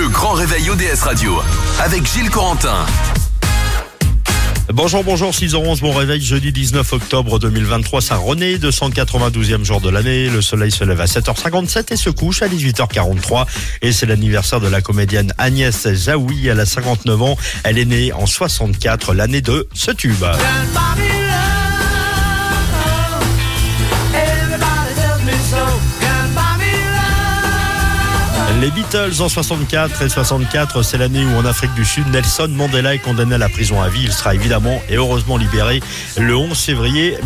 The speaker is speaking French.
Le grand réveil ODS Radio avec Gilles Corentin. Bonjour, 6h11, bon réveil, jeudi 19 octobre 2023, Saint-René, 292e jour de l'année. Le soleil se lève à 7h57 et se couche à 18h43. Et c'est l'anniversaire de la comédienne Agnès Jaoui, elle a 59 ans. Elle est née en 64, l'année de ce tube. Les Beatles en 64 et 64, c'est l'année où en Afrique du Sud, Nelson Mandela est condamné à la prison à vie. Il sera évidemment et heureusement libéré le 11 février